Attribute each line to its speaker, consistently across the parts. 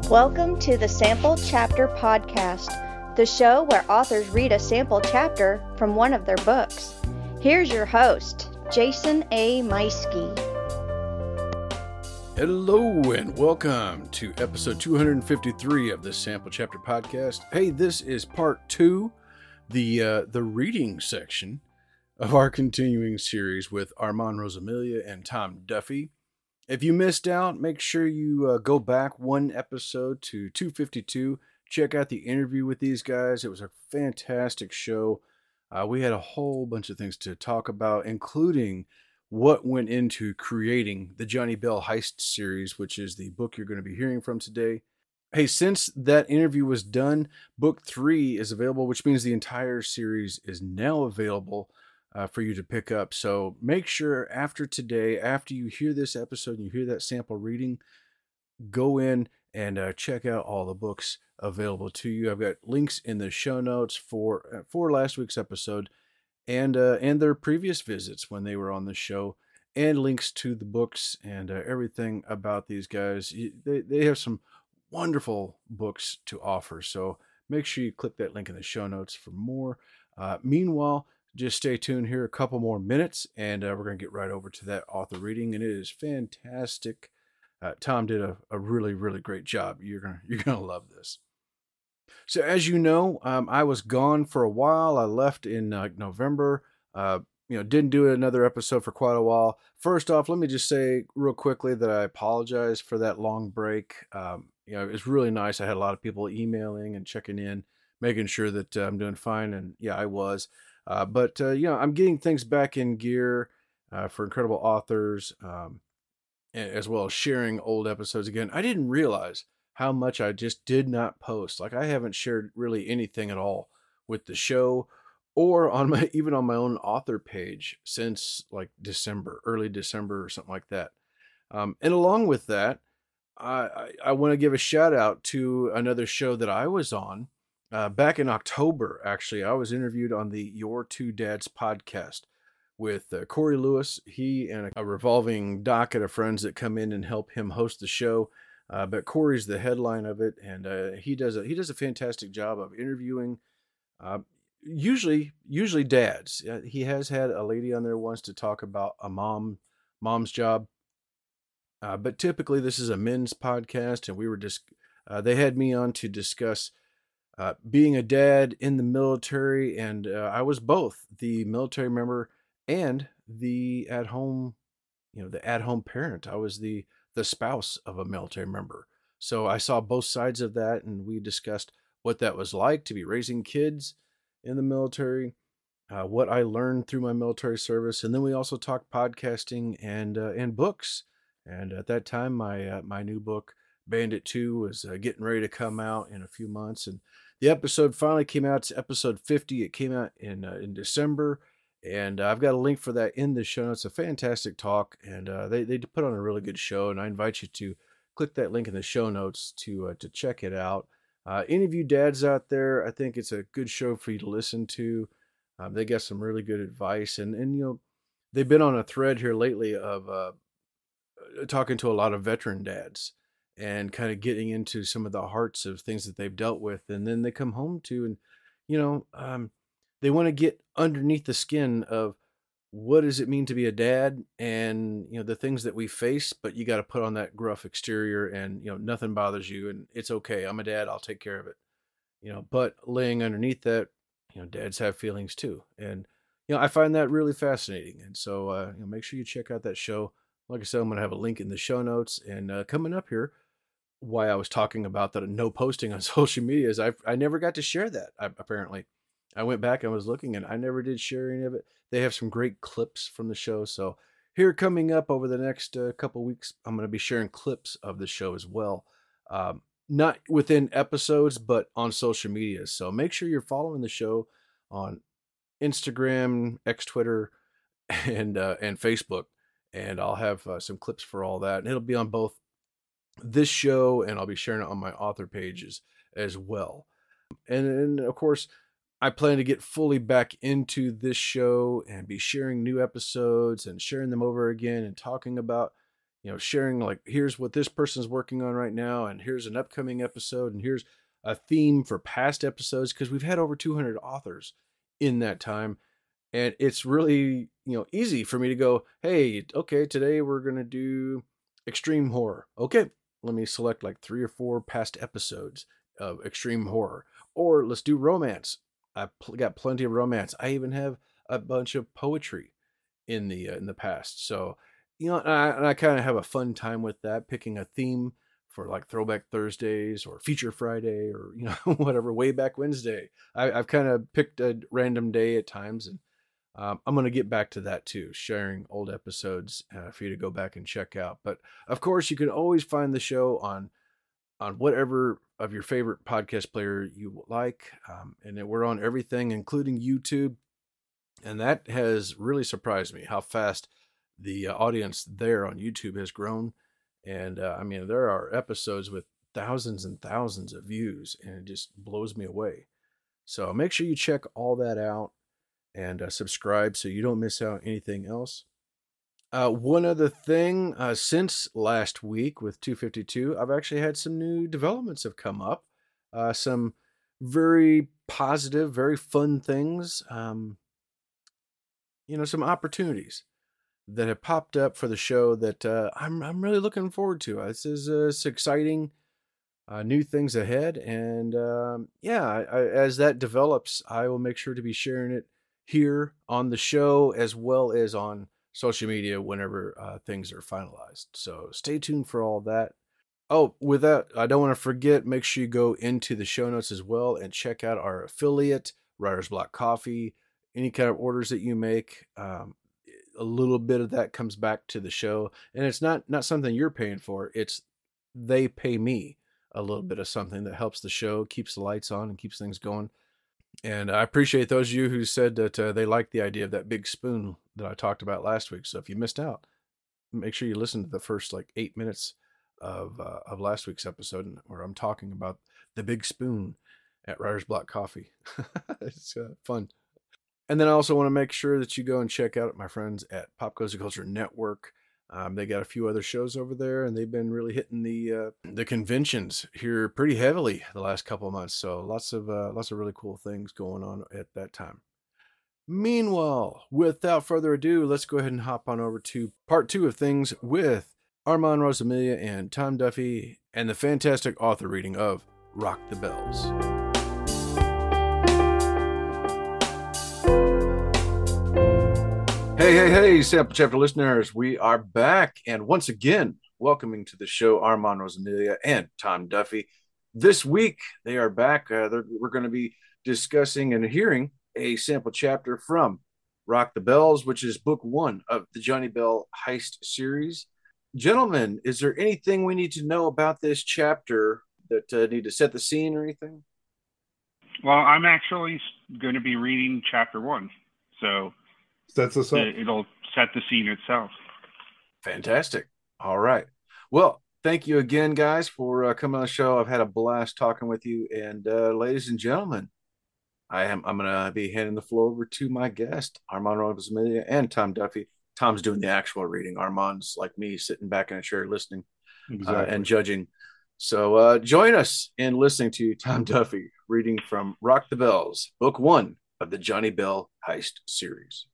Speaker 1: Welcome to the Sample Chapter Podcast, the show where authors read a sample chapter from one of their books. Here's your host, Jason A. Meiske.
Speaker 2: Hello and welcome to episode 253 of the Sample Chapter Podcast. Hey, this is part 2, the reading section of our continuing series with Armand Rosamilia and Tom Duffy. If you missed out, make sure you go back one episode to 252. Check out the interview with these guys. It was a fantastic show. We had a whole bunch of things to talk about, including what went into creating the Johnny Bell Heist series, which is the book you're going to be hearing from today. Hey, since that interview was done, book 3 is available, which means the entire series is now available for you to pick up. So make sure after today, after you hear this episode and you hear that sample reading, go in and check out all the books available to you. I've got links in the show notes for last week's episode and their previous visits when they were on the show, and links to the books and everything about these guys. They have some wonderful books to offer. So make sure you click that link in the show notes for more. Meanwhile, just stay tuned here a couple more minutes, and we're going to get right over to that author reading, and it is fantastic. Tom did a really, really great job. You're gonna love this. So as you know, I was gone for a while. I left in November. Didn't do another episode for quite a while. First off, let me just say real quickly that I apologize for that long break. It was really nice. I had a lot of people emailing and checking in, making sure that I'm doing fine, and yeah, I was. But I'm getting things back in gear for incredible authors, as well as sharing old episodes again. I didn't realize how much I just did not post. Like, I haven't shared really anything at all with the show or on even on my own author page since like early December or something like that. And along with that, I want to give a shout out to another show that I was on. Back in October, actually, I was interviewed on the Your Two Dads podcast with Corey Lewis. He and a revolving docket of friends that come in and help him host the show. But Corey's the headline of it, and he does a fantastic job of interviewing usually dads. He has had a lady on there once to talk about a mom's job, but typically this is a men's podcast, and we were they had me on to discuss being a dad in the military, and I was both the military member and the at-home parent. I was the spouse of a military member. So I saw both sides of that, and we discussed what that was like to be raising kids in the military, what I learned through my military service, and then we also talked podcasting and books. And at that time, my new book, Bandit 2, was getting ready to come out in a few months, and the episode finally came out. It's episode 50. It came out in December, and I've got a link for that in the show notes. It's a fantastic talk, and they put on a really good show, and I invite you to click that link in the show notes to check it out. Any of you dads out there, I think it's a good show for you to listen to. They got some really good advice, and they've been on a thread here lately of talking to a lot of veteran dads and kind of getting into some of the hearts of things that they've dealt with. And then they come home to, and, they want to get underneath the skin of what does it mean to be a dad, and, the things that we face, but you got to put on that gruff exterior, and, nothing bothers you, and it's okay. I'm a dad. I'll take care of it, but laying underneath that, dads have feelings too. And, I find that really fascinating. And so, make sure you check out that show. Like I said, I'm going to have a link in the show notes, and coming up here, why I was talking about that no posting on social media is I never got to share that. Apparently, I went back and was looking, and I never did share any of it. They have some great clips from the show. So here coming up over the next couple weeks, I'm going to be sharing clips of the show as well. Not within episodes, but on social media. So make sure you're following the show on Instagram, X, Twitter, and Facebook. And I'll have some clips for all that. And it'll be on both this show, and I'll be sharing it on my author pages as well. And of course, I plan to get fully back into this show and be sharing new episodes and sharing them over again and talking about, sharing like, here's what this person's working on right now, and here's an upcoming episode, and here's a theme for past episodes, because we've had over 200 authors in that time. And it's really, easy for me to go, hey, okay, today we're going to do extreme horror. Okay, let me select like 3 or 4 past episodes of extreme horror. Or let's do romance. I've got plenty of romance. I even have a bunch of poetry in the past. So, and I kind of have a fun time with that, picking a theme for like Throwback Thursdays or Feature Friday or, whatever, Way Back Wednesday. I've kind of picked a random day at times, and I'm going to get back to that too, sharing old episodes for you to go back and check out. But of course, you can always find the show on whatever of your favorite podcast player you like. And then we're on everything, including YouTube. And that has really surprised me how fast the audience there on YouTube has grown. And I mean, there are episodes with thousands and thousands of views, and it just blows me away. So make sure you check all that out and subscribe so you don't miss out anything else. One other thing, since last week with 252, I've actually had some new developments have come up. Some very positive, very fun things. Some opportunities that have popped up for the show that I'm really looking forward to. This is exciting. New things ahead, and as that develops, I will make sure to be sharing it here on the show as well as on social media whenever things are finalized. So stay tuned for all that. Oh, with that, I don't want to forget, make sure you go into the show notes as well and check out our affiliate, Writer's Block Coffee. Any kind of orders that you make, a little bit of that comes back to the show, and it's not something you're paying for. It's they pay me a little bit of something that helps the show, keeps the lights on, and keeps things going. And I appreciate those of you who said that they liked the idea of that big spoon that I talked about last week. So if you missed out, make sure you listen to the first 8 minutes of last week's episode, where I'm talking about the big spoon at Writer's Block Coffee. It's fun. And then I also want to make sure that you go and check out my friends at Pop Cozy Culture Network. They got a few other shows over there, and they've been really hitting the conventions here pretty heavily the last couple of months. So lots of really cool things going on at that time. Meanwhile, without further ado, let's go ahead and hop on over to part 2 of things with Armand Rosamilia and Tom Duffy, and the fantastic author reading of Rock the Bells. Hey, Sample Chapter listeners, we are back, and once again, welcoming to the show Armand Rosamilia and Tom Duffy. This week, they are back. We're going to be discussing and hearing a sample chapter from Rock the Bells, which is book 1 of the Johnny Bell Heist series. Gentlemen, is there anything we need to know about this chapter that need to set the scene or anything?
Speaker 3: Well, I'm actually going to be reading chapter 1, so
Speaker 4: sets us up.
Speaker 3: It'll set the scene itself.
Speaker 2: Fantastic. All right. Well, thank you again, guys, for coming on the show. I've had a blast talking with you. And ladies and gentlemen, I'm going to be handing the floor over to my guest, Armand Rosamilia and Tom Duffy. Tom's doing the actual reading. Armand's like me, sitting back in a chair listening and judging. So join us in listening to Tom Duffy reading from Rock the Bells, book 1 of the Johnny Bell Heist series.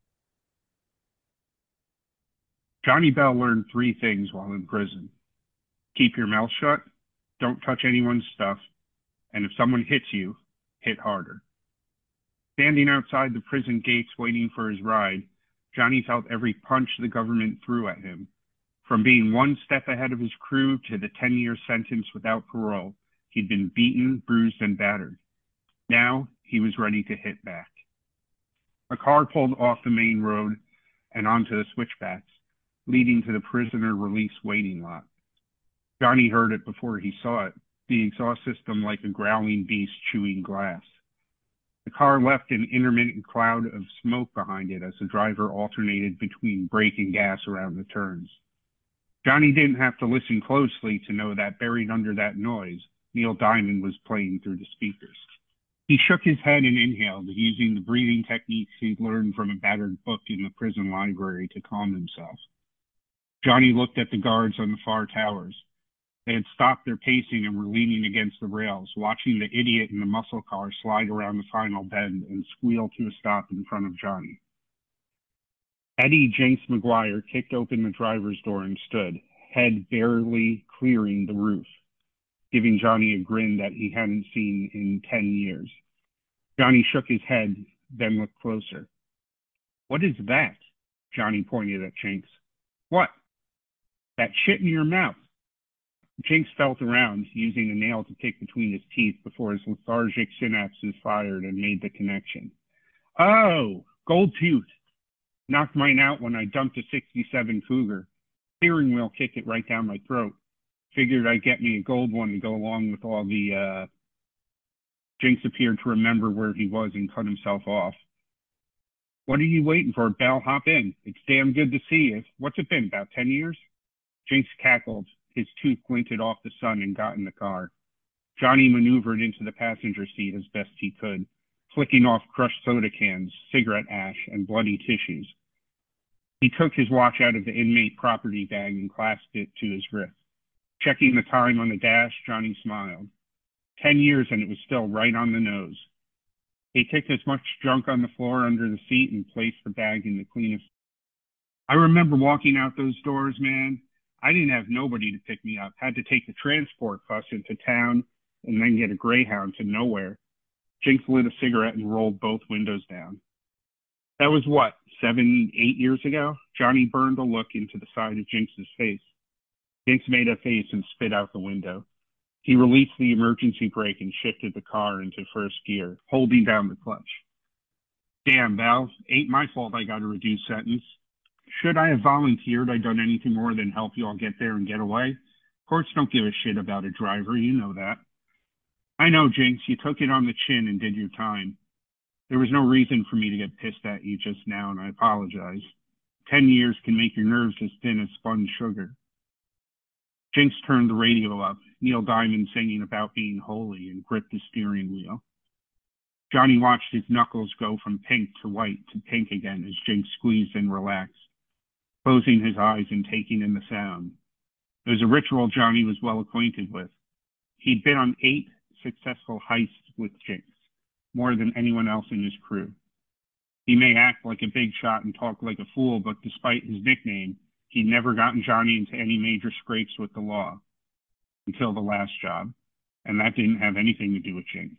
Speaker 3: Johnny Bell learned 3 things while in prison. Keep your mouth shut, don't touch anyone's stuff, and if someone hits you, hit harder. Standing outside the prison gates waiting for his ride, Johnny felt every punch the government threw at him. From being 1 step ahead of his crew to the 10-year sentence without parole, he'd been beaten, bruised, and battered. Now he was ready to hit back. A car pulled off the main road and onto the switchbacks, leading to the prisoner release waiting lot. Johnny heard it before he saw it, the exhaust system like a growling beast chewing glass. The car left an intermittent cloud of smoke behind it as the driver alternated between brake and gas around the turns. Johnny didn't have to listen closely to know that buried under that noise, Neil Diamond was playing through the speakers. He shook his head and inhaled, using the breathing techniques he'd learned from a battered book in the prison library to calm himself. Johnny looked at the guards on the far towers. They had stopped their pacing and were leaning against the rails, watching the idiot in the muscle car slide around the final bend and squeal to a stop in front of Johnny. Eddie Jinx McGuire kicked open the driver's door and stood, head barely clearing the roof, giving Johnny a grin that he hadn't seen in 10 years. Johnny shook his head, then looked closer. "What is that?" Johnny pointed at Jinx. "What?" "That shit in your mouth." Jinx felt around, using a nail to pick between his teeth before his lethargic synapses fired and made the connection. "Oh, gold tooth. Knocked mine out when I dumped a 67 Cougar. Steering wheel kicked it right down my throat. Figured I'd get me a gold one to go along with all the, Jinx appeared to remember where he was and cut himself off. "What are you waiting for, Belle? Hop in. It's damn good to see you. What's it been, about 10 years? Jinx cackled. His tooth glinted off the sun and got in the car. Johnny maneuvered into the passenger seat as best he could, flicking off crushed soda cans, cigarette ash, and bloody tissues. He took his watch out of the inmate property bag and clasped it to his wrist. Checking the time on the dash, Johnny smiled. 10 years and it was still right on the nose. He kicked as much junk on the floor under the seat and placed the bag in the cleanest. "I remember walking out those doors, man. I didn't have nobody to pick me up. Had to take the transport bus into town and then get a Greyhound to nowhere." Jinx lit a cigarette and rolled both windows down. "That was what, 7, 8 years ago?" Johnny burned a look into the side of Jinx's face. Jinx made a face and spit out the window. He released the emergency brake and shifted the car into first gear, holding down the clutch. "Damn, Val, ain't my fault I got a reduced sentence. Should I have volunteered, I done anything more than help you all get there and get away? Courts don't give a shit about a driver, you know that." "I know, Jinx, you took it on the chin and did your time. There was no reason for me to get pissed at you just now, and I apologize. 10 years can make your nerves as thin as sponge sugar." Jinx turned the radio up, Neil Diamond singing about being holy, and gripped the steering wheel. Johnny watched his knuckles go from pink to white to pink again as Jinx squeezed and relaxed, closing his eyes and taking in the sound. It was a ritual Johnny was well acquainted with. He'd been on 8 successful heists with Jinx, more than anyone else in his crew. He may act like a big shot and talk like a fool, but despite his nickname, he'd never gotten Johnny into any major scrapes with the law until the last job, and that didn't have anything to do with Jinx.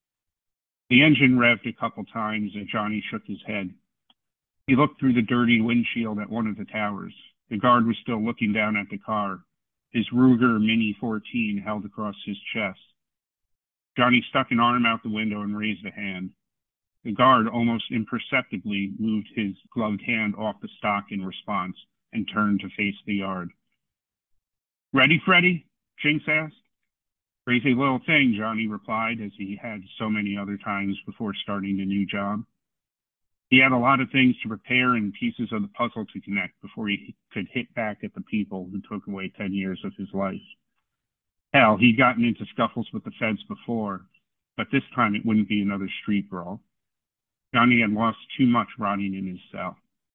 Speaker 3: The engine revved a couple times and Johnny shook his head. He looked through the dirty windshield at one of the towers. The guard was still looking down at the car, his Ruger Mini 14 held across his chest. Johnny stuck an arm out the window and raised a hand. The guard almost imperceptibly moved his gloved hand off the stock in response and turned to face the yard. "Ready, Freddie?" Jinx asked. "Crazy little thing," Johnny replied, as he had so many other times before starting a new job. He had a lot of things to prepare and pieces of the puzzle to connect before he could hit back at the people who took away 10 years of his life. Hell, he'd gotten into scuffles with the feds before, but this time it wouldn't be another street brawl. Johnny had lost too much rotting in his cell.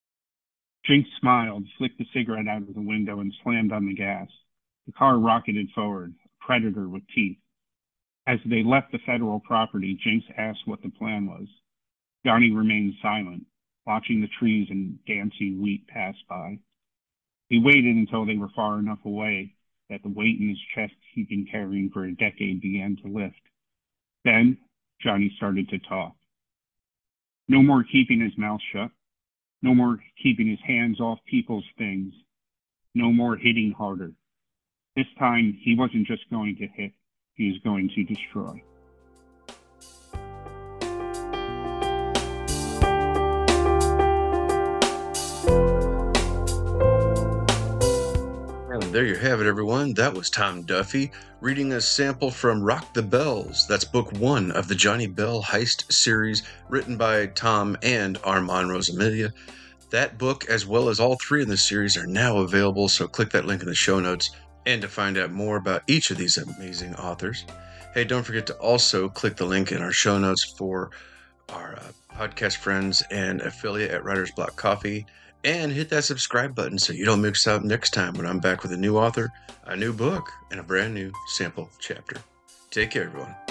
Speaker 3: Jinx smiled, flicked the cigarette out of the window, and slammed on the gas. The car rocketed forward, a predator with teeth. As they left the federal property, Jinx asked what the plan was. Johnny remained silent, watching the trees and dancing wheat pass by. He waited until they were far enough away that the weight in his chest he'd been carrying for a decade began to lift. Then Johnny started to talk. No more keeping his mouth shut. No more keeping his hands off people's things. No more hitting harder. This time, he wasn't just going to hit, he was going to destroy.
Speaker 2: And there you have it, everyone. That was Tom Duffy reading a sample from Rock the Bells. That's book 1 of the Johnny Bell Heist series, written by Tom and Armand Rosamilia. That book, as well as all 3 in the series, are now available, so click that link in the show notes. And to find out more about each of these amazing authors, hey, don't forget to also click the link in our show notes for our podcast friends and affiliate at Writer's Block Coffee And hit that subscribe button so you don't miss out next time when I'm back with a new author, a new book, and a brand new sample chapter. Take care, everyone.